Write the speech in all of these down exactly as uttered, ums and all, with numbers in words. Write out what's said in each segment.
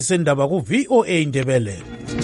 Sendaba ku V O A Indebele.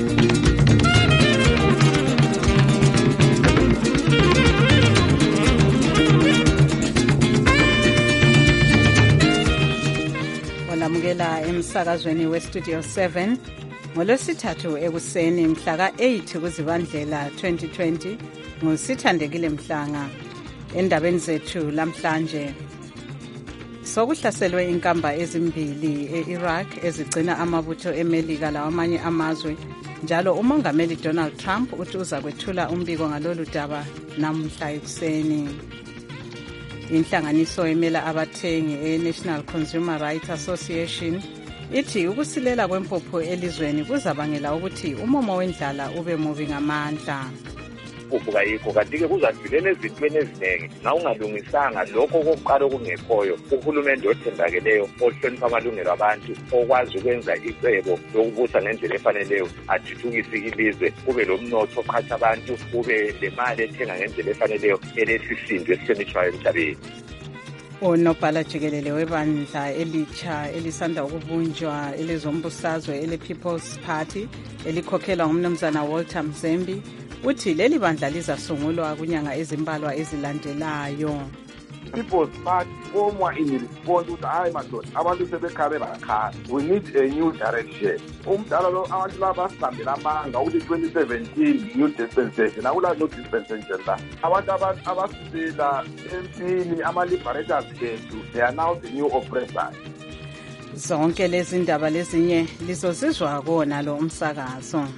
Olamukela emsakazweni we Studio seven ngolwesithathu ekuseni mhla ka eight kuZibandlela twenty twenty ngusithandekile Mhlanga. Endabeni zethu lamhlanje sokuhlaselwe inkamba ezimbili e-Iraq ezigcina amabutho eMelika lawamanye amazwe, njalo umongameli Donald Trump uthi uza kwethula umbiko ngalolu daba namhla ekuseni. Inhlanganiso emela abathengi e-National Consumer Rights Association ithi ukusilela kwempuphu elizweni kuzabangela ukuthi umomo wendlala ube mubi ngamandla. Impuphu kayikho, kanti-ke kuzadlulela ezintweni eziningi na ungalungisanga lokho kokuqala okungekhoyo. Uhulumende othembakeleyo ohlonipha amalungelo abantu okwazi ukwenza icebo lokubusa ngendlela efaneleyo, athuthukise ilizwe, kube lo mnotho oqhatha abantu, kube le mali ethenga ngendlela efaneleyo elesisindo esihlonishwayo emhlabeni. Unobhala jikelele webandla elitsha elisanda ukubunjwa elezombusazwe ele-People's Party elikhokhelwa ngumnumzana Walter Mzembi uthi leli bandla lizasungulwa kunyanga ezimbalwa ezilandelayo. People's Party formwa in response ukuthi hayi madoda abantu sebekhale bakhala, we need a new direction. Umdala lo abantu laba basihambela amanga ukuthi twenty seventeen new dispensation, akula no dispensation la. Abantu abasibela empini ama-liberators bethu, they are now the new oppressors. Zonke lezi ndaba lezinye lizozizwa kona lo umsakazo.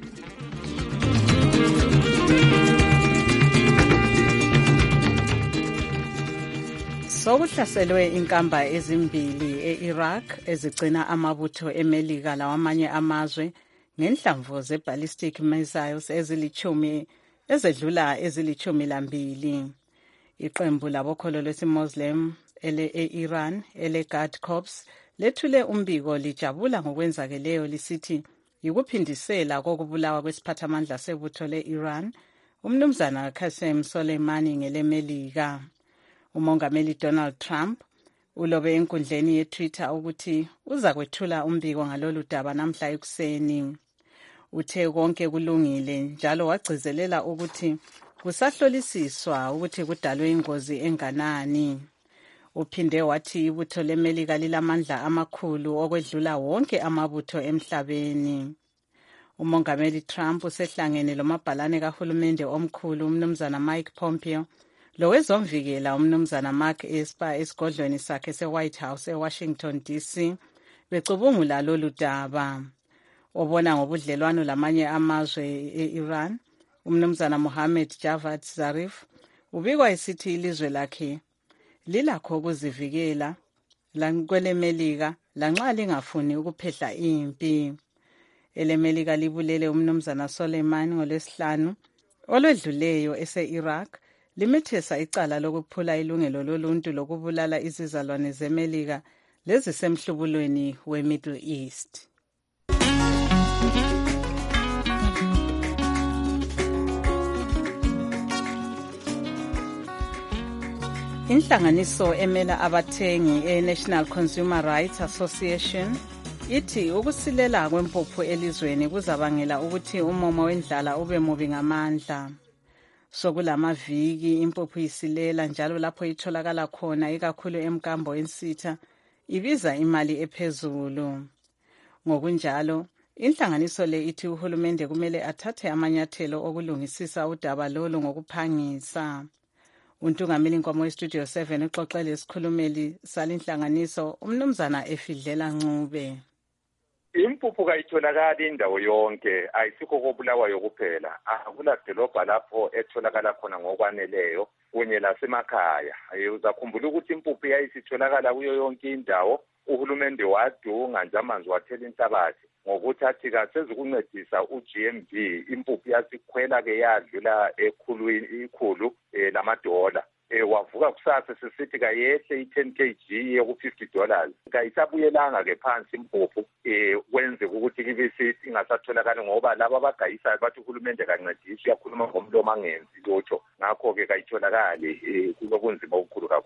Sokuhlaselwe inkamba ezimbili e-Iraq ezigcina amabutho eMelika lawamanye amazwe ngenhlamvu ze-ballistic missiles ezilichumi ezedlula ezilichumi lambili. Iqembu labokholo lwesi-Muslim ele-Iran ele-Guard Corps lethule umbiko lijabula ngokwenzakeleyo lisithi yikuphindisela kokubulawa kwesiphathamandla sebutho le-Iran umnumzana Qasem Soleimani ngelemelika. Umongameli Donald Trump ulobe enkundleni ye-Twitter ukuthi uza kwethula umbiko ngalolu daba namhla ekuseni. Uthe konke kulungile njalo wagcizelela ukuthi kusahlolisiswa ukuthi kudalwe ingozi enganani. Uphinde wathi ibutho leMelika lilamandla amakhulu okwedlula wonke amabutho emhlabeni. Umongameli Trump usehlangene lomabhalane kahulumende omkhulu umnumzana Mike Pompeo lowezomvikela umnumzana Mark Esper esigodlweni sakhe se-White House eWashington D C becubungula lolu daba. Obona ngobudlelwano lamanye amazwe e-Iran umnumzana Mohammed Javad Zarif ubikwa esithi ilizwe lakhe lilakho ukuzivikela lakwelemelika lanxa lingafuni ukuphehla impi. Elemelika libulele umnumzana Soleimani ngolwesihlanu olwedluleyo ese-Iraq limethesa icala lokuphula ilungelo loluntu lokubulala izizalwane zeMelika lezisemhlubulweni we-Middle East. Inhlanganiso emela abathengi e-National Consumer Rights Association ithi ukusilela kwempuphu elizweni kuzabangela ukuthi umomo wendlala ube mubi ngamandla. Sokulamaviki impuphu isilela njalo lapho itholakala khona ikakhulu emkambo ensitha ibiza imali ephezulu. Ngokunjalo inhlanganiso le ithi uhulumende kumele athathe amanyathelo okulungisisa udaba lolu ngokuphangisa. Untungameli Nkomo we-Studio seven uxoxele isikhulumeli salinhlanganiso umnumzana Efidlela Ncube. Impuphu kayitholakala indawo yonke, ayisikho kobulawayo kuphela. Akula dolobha lapho etholakala khona ngokwaneleyo kunye lasemakhaya. Uzakhumbula ukuthi impuphu yayisitholakala kuyo yonke indawo. Uhulumende wadunga nje amanzi wathela inhlabathi ngokuthi athi kasezikuncedisa u-G M B impuphu yasikhwela ke yadlula ekhulwini ikhulu lamadola. Eh wavuka kusasa sesithi kayehle i-ten kilograms yoku-fifty dollars. Kayisabuyelanga ke phansi impuphu eh wenze ukuthi kibe sithi ingasatholakala ngoba laba abagayisayo bathi uhulumende kancedisi uyakhuluma ngomlomo angenzi lutho. Ngakho ke kayitholakali kulokunzima okukhulu kakhulu.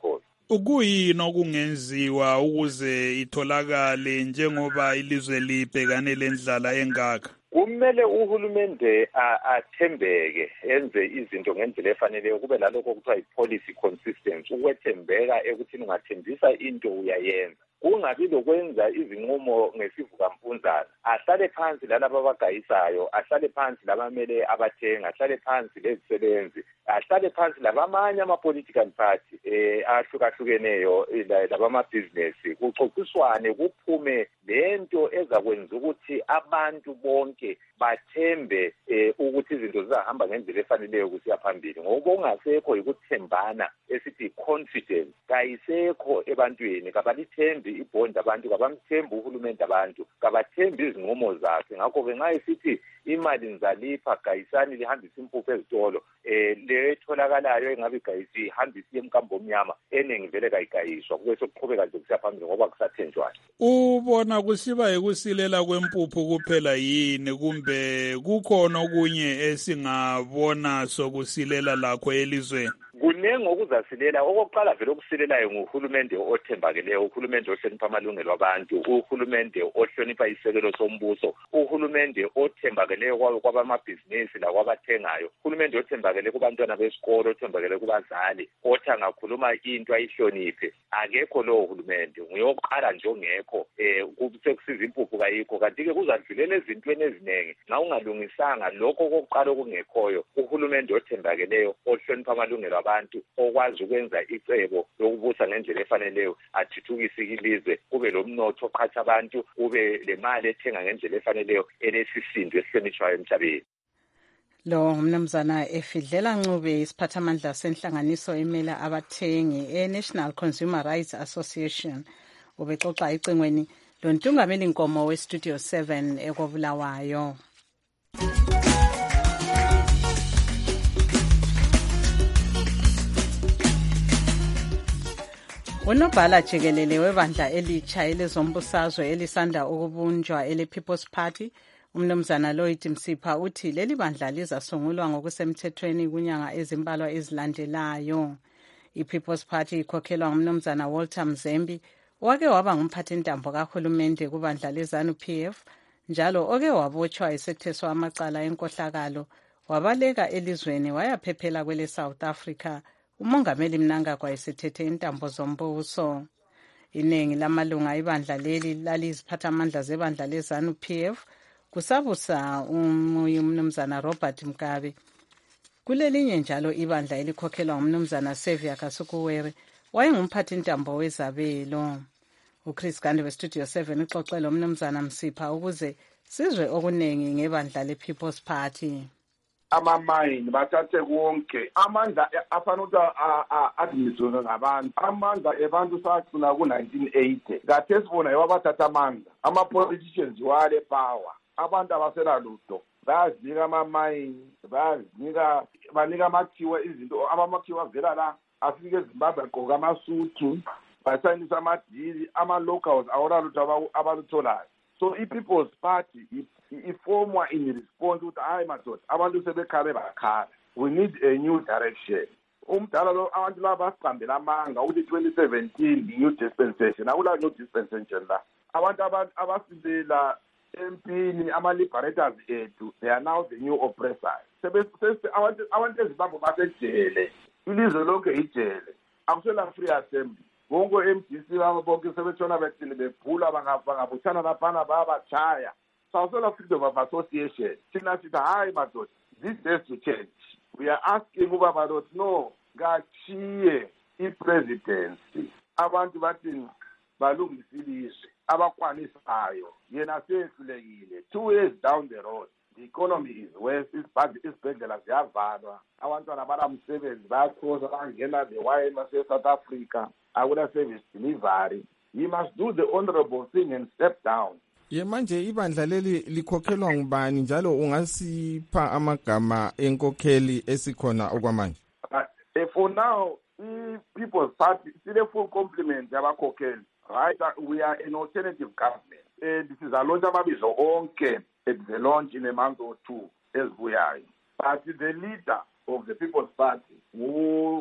Ukuyini okungenziwa ukuze itholakale njengoba ilizwe libhekane lendlala engaka? Kumele uhulumende athembeke enze izinto ngendlela efaneleyo, kube lalokho kuthiwa yi-policy consistency, ukwethembeka ekuthini ungathembisa into uyayenza. Kungabi lokwenza izinqumo ngesivukampunzana. Ahlale phansi lalabo abagayisayo, ahlale phansi labamele abathenga, ahlale phansi lezisebenzi, ahlale phansi labamanye ama-political party eh ahlukahlukeneyo labamabhizinesi, kuxoxiswane kuphume lento ezakwenza ukuthi abantu bonke bathembe eh ukuthi izinto zizahamba ngendlela efaneleyo kusiya phambili. Ngokungasekho ukuthembana esithi confidence kayisekho ebantwini, kabalithembi ibhondi abantu, kabamthembi uhulumende abantu, kabathembi izinqumo zakhe. Ngakho ke nxa isithi imali nizalipha gayisani lihambisa impuphu ezitolo, eh letholakalayo engabe igayisi ihambisa emkambo omnyama, eningi vele kayigayiswa, kube sokuqhubeka nje kusiya phambili ngoba kusathenjwana. Ubona kusiba yikusilela kwempuphu kuphela yini kumbe kukhona okunye esingabona sokusilela lakho elizweni? Kunengi okuzasilela. Okokuqala vele okusilelayo nguhulumende othembakeleyo, uhulumende ohlonipha amalungelo abantu, uhulumende ohlonipha isekelo sombuso, uhulumende othembakeleyo kwabamabhizinisi lakwabathengayo, uhulumende othembakele kubantwana besikolo, othembakele kubazali, othi angakhuluma into ayihloniphe. Akekho lowo hulumende, nguyokuqala nje ongekho. Eh sekusiza impuphu kayikho, kanti-ke kuzadlulela ezintweni eziningi nxa ungalungisanga lokho okokuqala okungekhoyo. Uhulumende othembakeleyo ohlonipha amalungelo abantu, okwazi ukwenza icebo lokubusa ngendlela efaneleyo, athuthukise ilizwe, kube lomnotho oqhatsha abantu, kube lemali ethenga ngendlela efaneleyo, elesisindo esihlonishwayo emhlabeni. Lo mnumzana Efidlela Ncube, isiphathamandla senhlanganiso emela abathengi e-National Consumer Rights Association, ubexoxa icingweni lontungameli Nkomo we-Studio seven ekobulawayo. Unobhala jikelele webandla elitsha elezombusazwe elisanda ukubunjwa ele-People's Party, umnumzana Lloyd Msipha, uthi leli bandla lizasungulwa ngokusemthethweni kunyanga ezimbalwa ezilandelayo. I-People's Party ikhokhelwa ngumnumzana Walter Mzembi, wake waba ngumphathintambo kahulumende kubandla le-ZANU-P F, njalo oke wabotshwa esetheswa amacala enkohlakalo, wabaleka elizweni wayaphephela kwele South Africa. Umongameli Mnangagwa esethethe intambo zombuso. Iningi lamalunga ibandla leli laliziphathamandla zebandla le-ZANU-P F kusabusa umnumzana Robert Mugabe. Kulelinye njalo ibandla elikhokhelwa ngumnumzana Xavier Kasukuwere, wayengumphathintambo wezabelo. uChris Gande we-Studio seven uxoxele umnumzana Msipha ukuze sizwe okunengi ngebandla le-People's Party. Amamayini bathathe konke amandla afana ukuthi administrwe ngabantu, amandla ebantu sagcina ku nineteen eighty, kade sibona yabathatha amandla ama-politicians wale power, abantu abasela lutho bayazinika amamayini, bayazinika banika amakhiwa izinto, amakhiwa avela la afike eZimbabwe agqoka amasuthi, basayinisa amadili, ama-locals awona lutho abalutholayo. So i-People's Party ifomwa in response ukuthi hayi madoda abantu sebekhale bakhala, we need a new direction. Umdala lo abantu laba basiqambela amanga ukuthi twenty seventeen new dispensation, akula new dispensation la. Abantu abasindela empini ama-liberators ethu, they are now the new oppressors. Abantu eZimbabwe basejele, ilizwe lonke ijele, akusela free assembly. Bongo M D C babo bonke sebetshona bethini bebhula bangabuthana laphana bayabachaya. Sawusela freedom of association. Thina sithi hayi madoda, this has to change. We are asking ubaba lot no kachiye i-presidency. Abantu bathi balungisa ilizwe abakwanisayo, yena sehlulekile. Two years down the road, the economy is worse, isibhedlela ziyavalwa, abantwana banamsebenzi bayakhoza bangena the wine base-South Africa, akula service delivery. He must do the honorable thing and step down. Ye manje ibandla leli likhokhelwa ngubani njalo ungasipha amagama enkokheli esikhona okwamanje? Uh, for now, People's Party still a full complement yabakhokheli. Right, we are an alternative government. And this is a launch amabizo onke at the launch in a month or two as we are. But the leader of the People's Party, who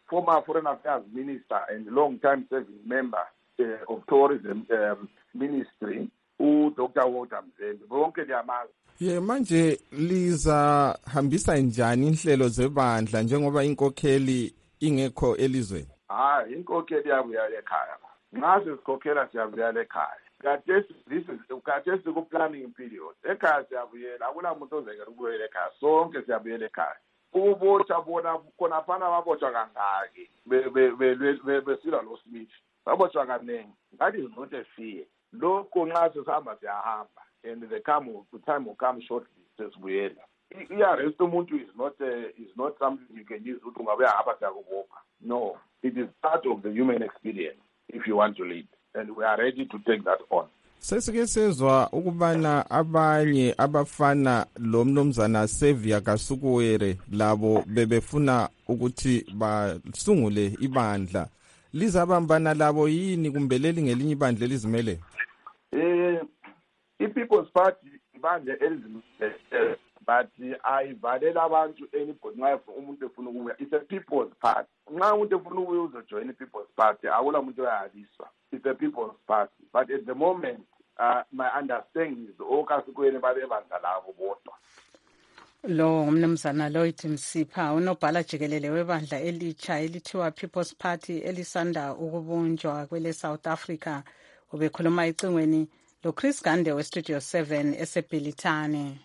former Foreign Affairs Minister and long-time serving member uh, of Tourism um, Ministry, uDoctor Walter Mzembe. Bonke liyamazi. Ye manje liza hambisa njani inhlelo zebandla njengoba inkokheli ingekho elizweni? Ah, inkokheli yabuya ekhaya. Nxa sesikhokhela siyabuya ekhaya. Khathesi this is khathesi ku planning period. Ekhaya siyabuyela, akunamuntu ozekela ukubuyela ekhaya. Sonke siyabuyela ekhaya. Ukubotha bona khona phana babotshwa kangaki be besila lo Smith. Babotshwa kaningi. That is not a fear. Lokho nxa sesihamba siyahamba. And the come the time will come shortly. Sesibuyela. I-arrest umuntu is not uh, is not something you can use ukuthi ungabe ahamba siyakuboka. No, it is part of the human experience if you want to lead, and we are ready to take that on. Sesike sezwa ukubana abanye abafana lo mnumzana Xavier Kasukuwere labo bebefuna ukuthi basungule ibandla. Lizabambana labo yini kumbe leli ngelinye ibandla elizimele? Eh I-People's Party ibandla elizimele, but ayivalela abantu anybody nxa umuntu efuna ukubuya. It's a People's Party. Nxa umuntu efuna ukubuya uzojoin i-People's Party, akula umuntu oyaliswa. It's a People's Party. But at the moment, uh, my understanding is okasukwele babebandla labo bodwa. Lo umnumzana Lloyd Msipha unobhala jikelele webandla elitsha elithiwa People's Party elisanda ukubunjwa kwele South Africa. Ubekhuluma icingweni lo Chris Gande we Studio seven eseBhilitane.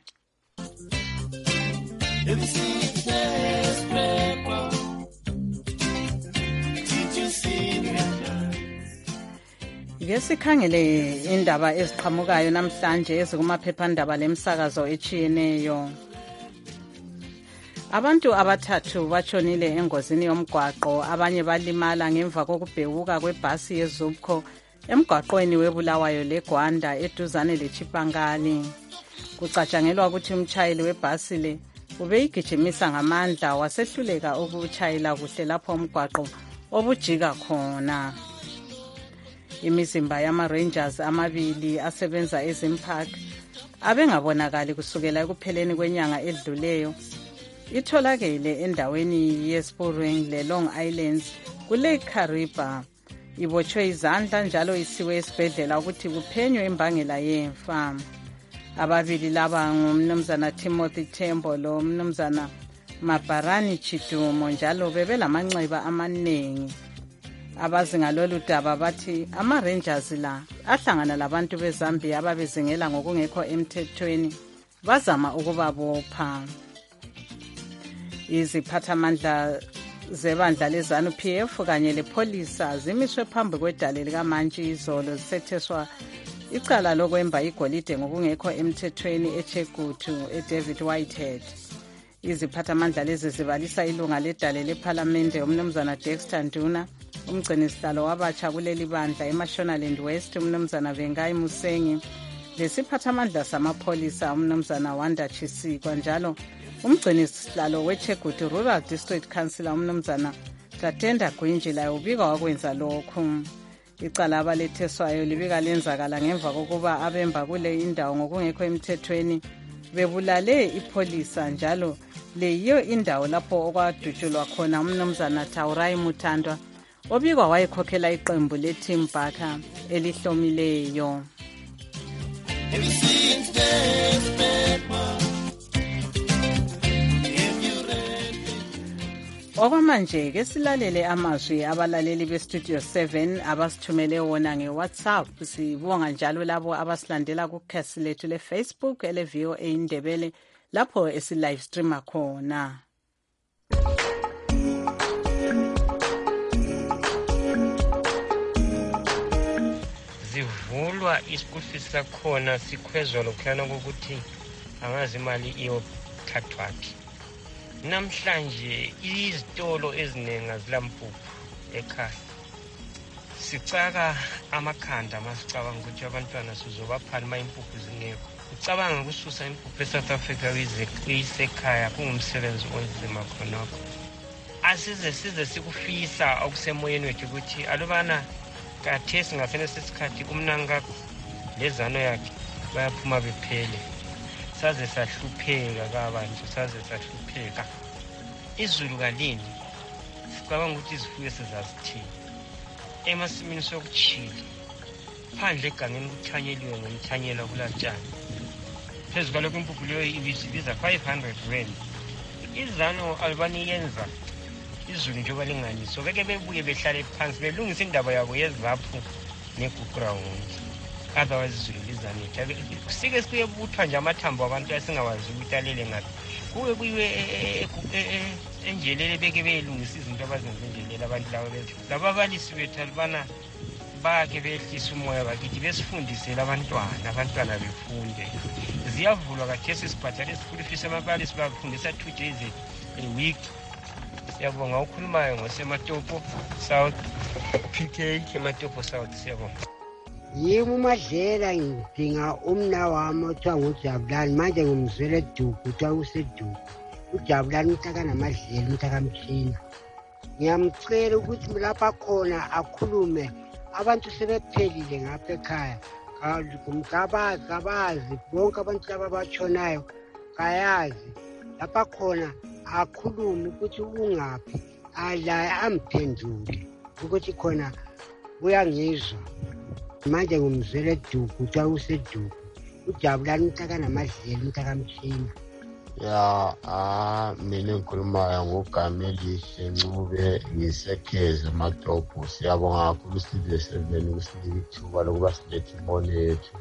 Ngesikhangele indaba eziqhamukayo namhlanje ezikumaphephandaba lemsakazo echiyeneyo. Abantu abathathu batshonile engozini yomgwaqo, abanye balimala ngemva kokubhekuka kwebhasi yeZupco emgwaqweni weBulawayo leGwanda eduzane leChipangani. Kucatshangelwa ukuthi umtshayeli webhasi le ubeyigijimisa ngamandla wasehluleka ukutshayela kuhle lapho umgwaqo obujika khona. Imizimba yama-Rangers amabili asebenza eZimpark abengabonakali kusukela ekupheleni kwenyanga edluleyo itholakele endaweni yeSpuring leLong Islands kuLake Kariba. Ibotshwe izandla njalo isiwe esibhedlela ukuthi kuphenywe imbangela yemfa. Ababili laba ngumnumzana Timothy Tembo lo mnumzana Mabarani Chidumo njalo bebelamanxeba amaningi. Abazi ngalolu daba bathi ama-Rangers la ahlangana labantu beZambia ababezingela ngokungekho emthethweni bazama ukubabopha. Iziphathamandla zebandla leZANU P F kanye lepolisa zimiswe phambi kwedale likaMantshi izolo zisetheswa icala lokwemba igolide ngokungekho emthethweni eChegutu eDavid Whitehead. Iziphathamandla lezi zibalisa ilunga ledale lephalamende umnumzana Dexter Nduna, umgcinisihlalo wabatsha kuleli bandla eMashonaland West umnumzana Vengai Musengi, lesiphathamandla samapholisa umnumzana Wanda Chisikwa njalo umgcinisihlalo weChegutu Rural District Councilor umnumzana Tatenda Gwinjila ubika wakwenza lokhu. Icala abaletheswayo libika lenzakala ngemva kokuba abemba kule indawo ngokungekho emthethweni bebulale ipolisa njalo leyiyo indawo lapho okwadutshulwa khona umnumzana Taurai Mutandwa obikwa wayekhokhela iqembu leTeam Barker elihlomileyo. Okwamanje ke silalele amazwi abalaleli beStudio seven abasithumele wona ngeWhatsApp. Sibonga njalo labo abasilandela kukhasi lethu leFacebook ele V O A Indebele lapho esi live streama khona. Zivulwa ischool fees sakhona sikhwezwa lokhana ukuthi angazi imali iyothathwathi. Namhlanje izitolo eziningi zilampuphu ekhaya. Sicaka amakhanda masicabanga ukuthi abantwana sizobaphana ma impuphu zingekho. Ucabanga ukususa impuphu eSouth Africa isekhaya kungumsebenzi onzima khonokho. Asize size sikufisa okusemoyeni wethu ukuthi alubana kathesi ngafena sesikhathi umnanga lezano yakhe bayaphuma bephele. Saze sahlupheka kabanje saze sahlupheka. Izulu kalini sicabanga ukuthi izifuyo sezazithini emasimini sokuchile phandle egangeni kuthanyeliwe ngomthanyela kulatshani phezu kwalokho impuphu leyo ibiza five hundred rand. Izano albaniyenza izulu njengoba linganiso beke bebuye behlale phansi belungisa indaba yabo yezaphu neground, otherwise izulu lizanetha. Kusike sikuye buthwa nje amathambo abantu asingawazi ukuthi alele ngaphi, kuwe kuyiwe enjelele beke belungisa izinto abazenza enjelele abantu labo bethu. Laba abalisi bethu albana bake behlisa umoya bakithi besifundisele abantwana abantwana befunde. Ziyavulwa kathesi sibhadala school fees amabalisi bafundisa two days a week. Siyabonga ukhulumayo ngoSematopo South P K Matopo South. Siyabonga. Yimi uMadlela ngidinga umna wami othiwa nguJabulani, manje ngimzwele eduku kuthiwa useduku. uJabulani umtaka namadlela umtaka Mthina. Ngiyamcela ukuthi lapha khona akhulume, abantu sebephelile ngapha ekhaya. Kumgabazi abazi bonke abantu laba batshonayo kayazi lapha khona akhulume ukuthi ungaphi, ala amphendule ukuthi khona uyangizwa. Manje ngumzwele eduku kuthiwa useduku. uJabulani umtaka namadlela umtaka Mthina. Ya ah mina ngikhuluma ngoGamelihle Ncube ngisekheza Matopo. Siyabonga kakhulu Studio seven ukusinika ithuba lokuba silethe imbono yethu.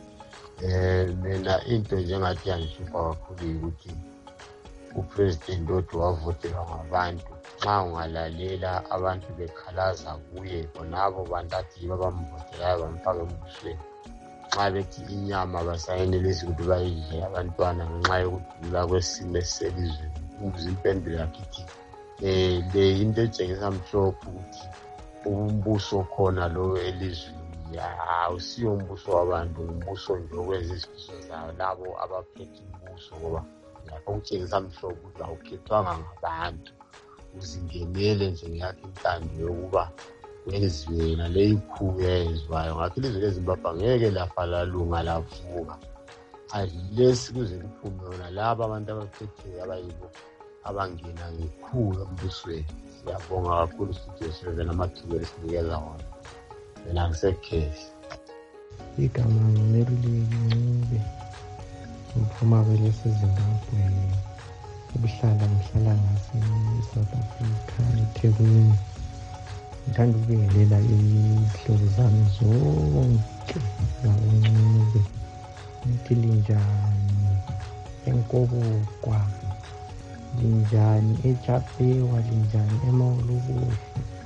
Eh mina into njengathi yangishupa kakhulu ukuthi upresident odwa wavotelwa ngabantu, nxa ungalalela abantu bekhalaza kuye bonabo bantu athi babamvotelayo bamfaka embusweni, nxa bethi inyama basayenelisi ukuthi bayidle abantwana ngenxa yokudula kwesimo eselizweni. Ukuze impendulo yakhe ithi um le into etshengisa mhlophe ukuthi umbuso khona lo elizweni awusiyo umbuso wabantu, umbuso nje okwenza izifiso zayo labo abaphethe umbuso, ngoba lapho kutshengisa mhlophe ukuthi awukhethwanga ngabantu, uzingenele nje ngeyakho intando yokuba wenziwe yena le ikhubu eyenziwayo. Ngakho ilizwe leZimbabwe angeke lafa lalunga lavuka unless kuze kuphume yona laba abantu abaphetheyo abayibo abangena ngekhubu embusweni. Siyabonga kakhulu Studio seven amathuba esinikeza wona. Mina ngisekhesi. Igama nguMerileli Ncube, umphuma kweleseZimbabwe, ubuhlala ngihlala ngase-South Africa eThekwini. Ngithanda ukubingelela izihlobo zami zonke zakuNcube, ngithi linjani eNkobukwa, linjani eJapewa, linjani eMawulukuhle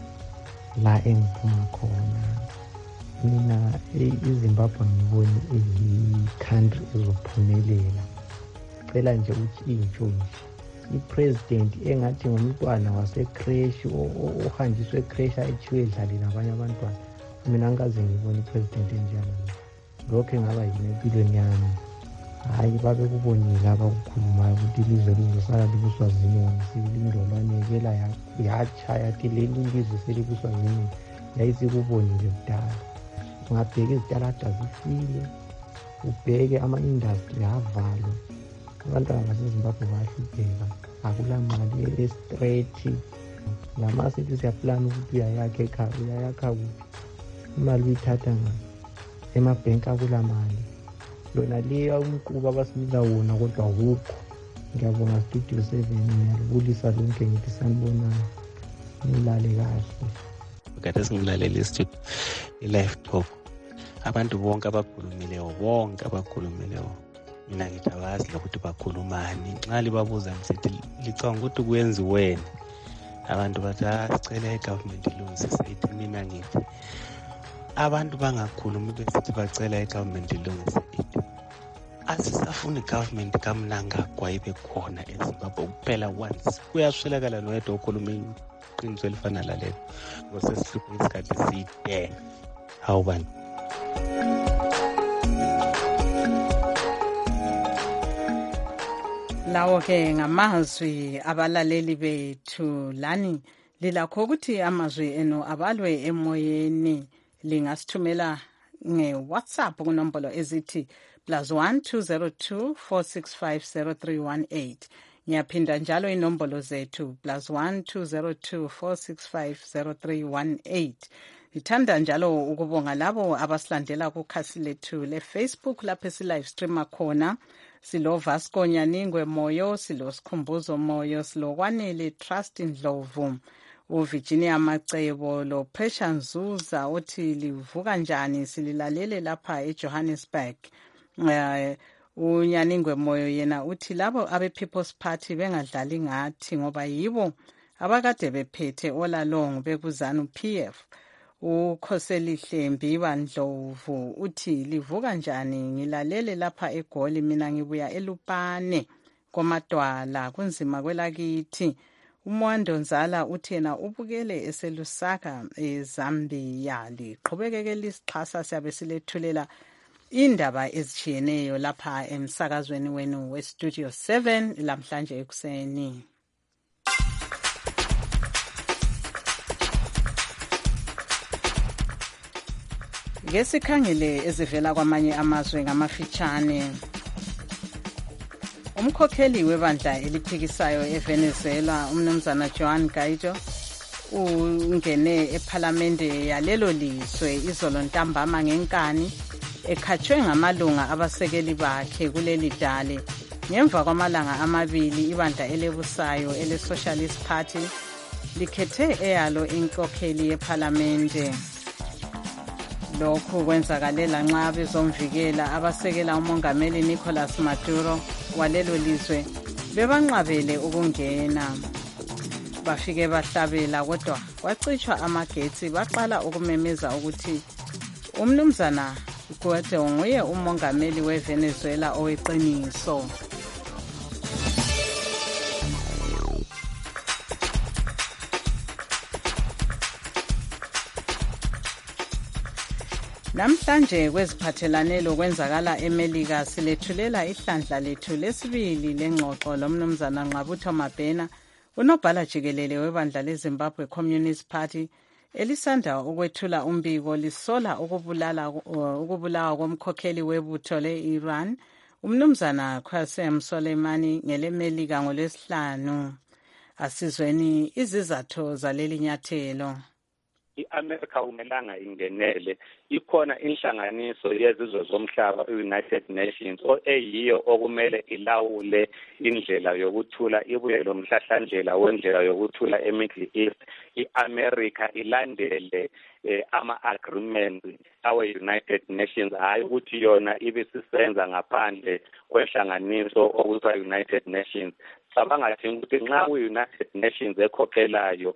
la engiphuma khona. Mina iZimbabwe ngibona iyi-country ezophumelela. Cela nje ukuthi intsho nje i-president engathi ngumntwana wasekreshi ohanjiswe ekreshi ayithiwe edlale nabanye abantwana. Mina ngikaze ngibone i-president enjalo. Lokho engaba yini empilweni yami. Hayi babe kubonile abakukhulumayo ukuthi ilizwe lizosala libuswa zinyoni, sibili indolwane-kela yatsha yathi leli ilizwe selibuswa zinyoni yayisikubonile kudala. Ungabheka izitalada zifile, ubheke ama-industry avalwa, abantwana baseZimbabwe bayahlupheka, akula mali estraight. Lama sithi siyaplana ukuthi uyayakha ekhaya, uyayakha kuphi, imali uyithatha ngaphi, emabhenki akula mali. Lona leyo umquba abasinika wona kodwa awukho. Ngiyabonga Studio seven, ngiyalibulisa lonke ngithi sanibonani, nilale kahle. Kade singilalela istudio i-live talk, abantu bonke abakhulumileyo bonke abakhulumileyo mina ngithi abazi lokuthi bakhulumani. Nxa libabuza nisithi licabanga ukuthi kuyenziweni, abantu bathi sicela i-government ilungisise. Ithi mina ngithi abantu bangakhulumi besithi bacela i-government ilungise. Ithi asisafuni i-government kaMnangagwa ibe khona eZimbabwe kuphela once. Kuyaswelakala noyedwa okhuluma iqiniso elifana lalelo, ngosesihluphe isikhathi side. Hawu bantu. Lawo ke ngamazwi abalaleli bethu. Lani lilakho ukuthi amazwi eno abalwe emoyeni. Lingasithumela nge-WhatsApp kunombolo ezithi plus one two zero two four six five zero three one eight. Ngiyaphinda njalo inombolo zethu plus one two zero two four six five zero three one eight. Ngithanda njalo ukubonga labo abasilandela kukhasi lethu le-Facebook lapho esi-live streama khona. Silo Vasco Nyaningwe Moyo, silo Sikhumbuzo Moyo, silo Kwanele Trust Ndlovu, uVirginia Macebo, lo Pressure Nzuza othi livuka njani sililalele lapha eJohannesburg. Uh, Unyaningwe Moyo yena uthi labo abe People's Party bengadlali ngathi ngoba yibo abakade bephethe all along bekuzanu P F. Ukhoselihle Mbiba Ndlovu uthi livuka njani ngilalele lapha eGoli mina ngibuya eLupane koMadwala kunzima kwelakithi. Umwando Nzala uthi yena ubukele eselusaka eZambia liqhubekeke lisixhasa siyabe silethulela indaba ezitshiyeneyo lapha emsakazweni wenu weStudio seven lamhlanje ekuseni. Ngesikhangele ezivela kwamanye amazwe ngamafitshane. Umkhokheli webandla eliphikisayo eVenezuela umnumzana Juan Guaido ungene ePhalamende yalelo lizwe izolo ntambama ngenkani ekhatshwe ngamalunga abasekeli bakhe kuleli dale ngemva kwamalanga amabili ibandla elebusayo ele-Socialist Party likhethe eyalo inkokheli yePhalamende. Lokhu kwenzakalela nxa bezomvikela abasekela umongameli Nicolas Maduro walelo lizwe bebanqabele ukungena. Bafike bahlabela kodwa kwacitshwa amagetsi baqala ukumemeza ukuthi umnumzana Guaido nguye umongameli weVenezuela oweqiniso. Namhlanje kweziphathelane lokwenzakala eMelika silethulela ihlandla lethu lesibili lengxoxo lomnumzana Nqabutho Mabhena unobhala jikelele webandla leZimbabwe Communist Party elisanda ukwethula umbiko lisola ukubulala ukubulawa komkhokheli webutho le-Iran umnumzana Qasem Soleimani ngeleMelika ngolwesihlanu. Asizweni izizathu zaleli nyathelo. I-America umelanga ingenele ikhona inhlanganiso yezizwe zomhlaba i-United Nations eyiyo okumele ilawule indlela yokuthula ibuye lo mhlahlandlela wendlela yokuthula eMiddle East. I-America ilandele eh, ama-agreements awe-United Nations hayi ukuthi yona ibisisenza ngaphandle kwenhlanganiso okuthiwa United Nations. Sabangathi ukuthi nxa u-United Nations ekhokhelayo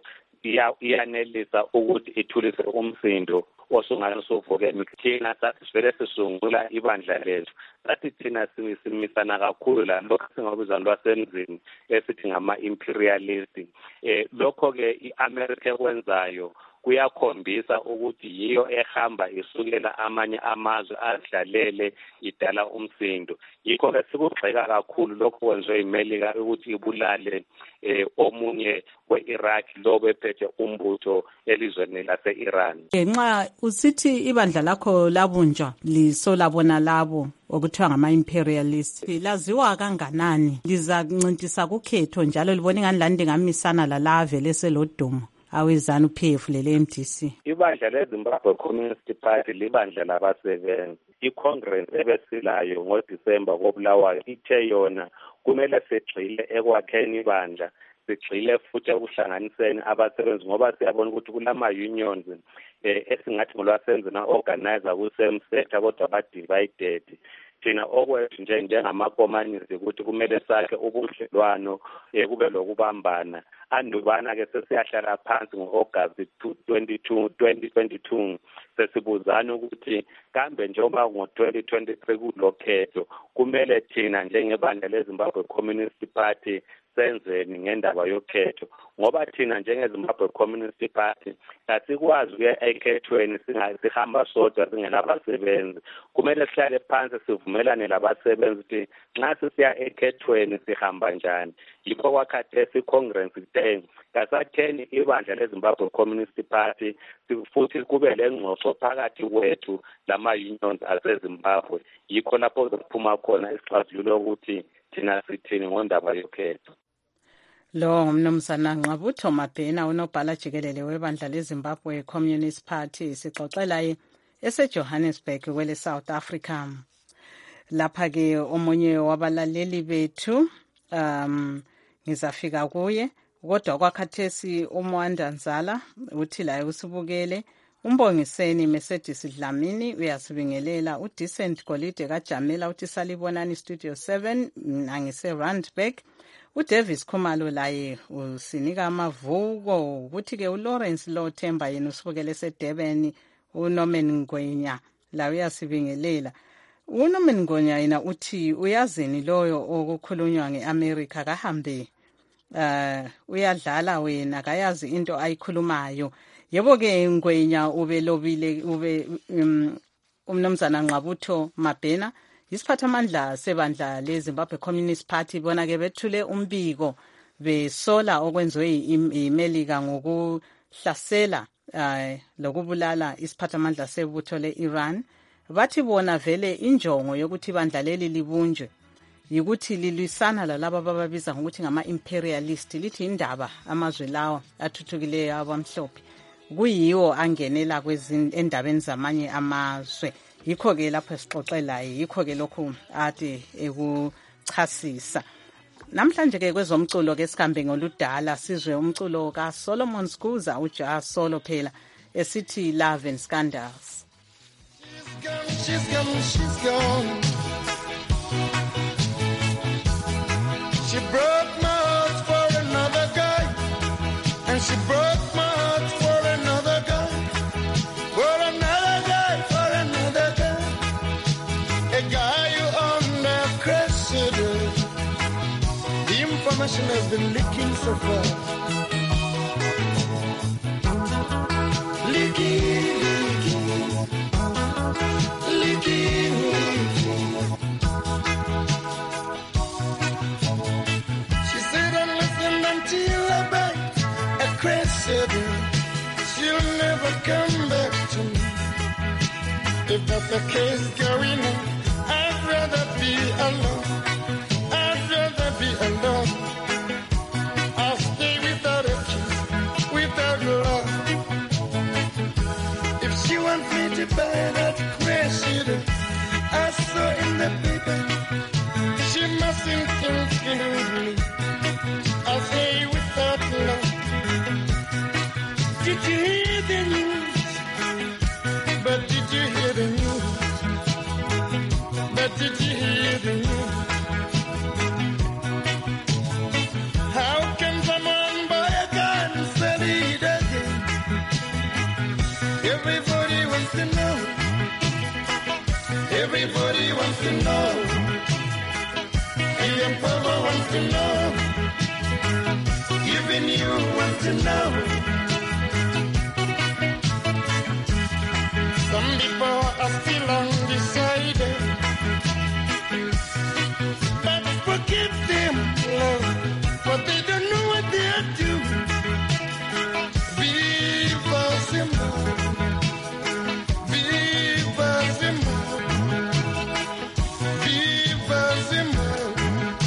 iyanelisa ukuthi ithulise umsindo osungane sovuke thina sathi sivele sisungula ibandla lethu sathi thina simisana kakhulu la lokho singakubiza lwasemzini esithi ngama-imperialist. Eh, lokho-ke i-America ekwenzayo kuyakhombisa ukuthi yiyo ehamba isukela amanye amazwe adlalele idala umsindo. Yikho-ke sikugxeka kakhulu lokho kwenziwe iMelika ukuthi ibulale eh, omunye we-Iraq lo bephethe umbutho elizweni lase-Iran. Nxa usithi ibandla lakho labunjwa lisola bona labo okuthiwa ngama-imperialist laziwa kanganani liza kuncintisa kukhetho njalo libona ingani landi ngamisana lala vele selodumo awezanu P F lele M D C. Ibandla leZimbabwe Communist Party libandla labasebenzi. I-Congress ebesilayo ngoDisemba kobulawayo ithe yona kumele sigxile ekwakheni ibandla sigxile futhi ukuhlanganiseni abasebenzi ngoba siyabona ukuthi kulama-unions eh, esingathi ngolwasenzi na-organizer ku-same sector kodwa ba-divided. Thina okwethu nje njengamakomanisi ukuthi kumele sakhe ubudlelwano eh, kube lokubambana. Andubana-ke sesiyahlala phansi ngo-August twenty twenty-two sesibuzana ukuthi kambe njengoba ngo-twenty twenty-three kulo khetho kumele thina njengebandla leZimbabwe Communist Party senzeni ngendaba yokhetho ngoba thina njengeZimbabwe Communist Party asikwazi ukuya ekhethweni singahamba sodwa singenabasebenzi. Kumele sihlale phansi sivumelane labasebenzi ukuthi nxa sisiya ekhethweni sihamba njani. Yikho kwakhathesi iCongress ithe kasatheni ibandla leZimbabwe Communist Party futhi kube lengxoxo phakathi kwethu lama-unions aseZimbabwe. Yikho lapho kuphuma khona isixazululo ukuthi thina sithini ngondaba yokhetho. Lo ngumnumzana Nqabutho Mabhena unobhala jikelele webandla leZimbabwe Communist Party sixoxela eseJohannesburg kwele South Africa. Lapha ke omunye wabalaleli bethu um ngizafika kuye kodwa kwakhathesi uMwanda Nzala uthi la usibukele umbongiseni Mercedes Dlamini uyasibingelela uDecent Golide kaJamela uthi salibonani studio seven ngise Randburg. uDavis Khumalo laye usinika amavuko ukuthi ke uLawrence Lothemba yena usibukele eseDurban uNorman Ngwenya la uyasibingelela. uNorman Ngwenya yena uthi uyazini loyo okukhulunywa ngeAmerica kahambe uh uyadlala wena kayazi into ayikhulumayo. Yebo ke Ngwenya ubelobile ube um, umnumzana Nqabutho Mabhena isiphathamandla sebandla leZimbabwe Communist Party bona ke bethule umbiko besola okwenziwe iMelika ngokuhlasela uh, lokubulala isiphathamandla sebutho leIran. Bathi bona vele injongo yokuthi bandla leli libunjwe yikuthi lilwisana lalabo abababiza ngokuthi ngama imperialist lithi indaba amazwe lawo athuthukileyo abamhlophe kuyiwo angenela kwezindabeni zamanye amazwe. Yikho ke lapho sixoxela yikho ke lokhu ade ekuchasisa. Namhlanje ke kwezomculo ke sikambe ngoludala sizwe umculo ka Solomon Skuza uja solo phela esithi Love and Scandals. She's gone, she's gone. She broke my heart for another guy, and she broke my heart for another guy, for another guy, for another guy, a guy who owned a crescendo. The information has been leaking so far. Leaking, leaking, leaking. She said, "I'm listening until I buy a crescendo. She'll never come back to me. If that's the case going on, I'd rather be alone. I'd rather be alone. I'll stay without a kiss, without love. If she wants me to buy that crescendo I saw in the paper, she mustn't consider me. I'll stay without love. Did you hear the news? But did you hear the news? But did you hear the news? How can someone buy a gun and sell it again? Everybody wants to know. Everybody wants to know. Even Papa wants to know. Even you want to know. Some people are still undecided, but forgive them, Lord, for they don't know what they are doing. Viva Zimbabwe, Viva Zimbabwe, Viva Zimbabwe,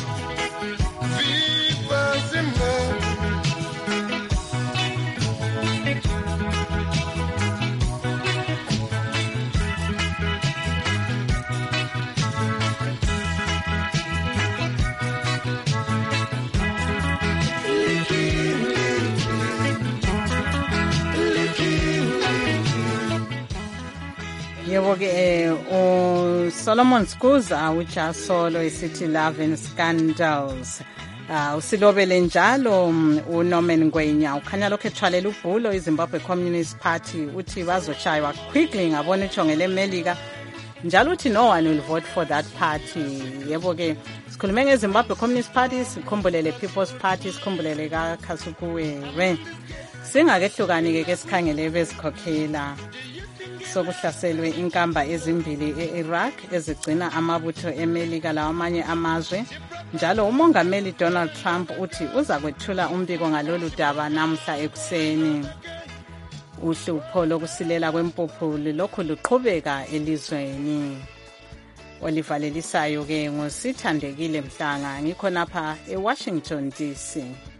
Viva Zimbabwe. Yebo ke o Solomon Skuza uja solo esithi Love and Scandals. Uh, usilobele njalo uNorman Ngwenya ukhanya lokho ethwalela ubhulo iZimbabwe Communist Party uthi bazoshaywa quickly ngabona ithongele eMelika njalo uthi no one will vote for that party. Yebo ke sikhulume ngeZimbabwe Communist Party sikhumbulele People's Party sikhumbulele ka Khasukuwe singake hlukani ke ke sikhangele bezikhokhela sokuhlaselwe inkamba ezimbili eIraq ezigcina amabutho eMelika lawa amanye amazwe. Njalo umongameli Donald Trump uthi uza kwethula umbiko ngalolu daba namhla ekuseni. Uhlupho lokusilela kwempuphu lokho luqhubeka elizweni. Olivalelisayo ke ngosithandekile Mhlanga ngikho napha eWashington D C.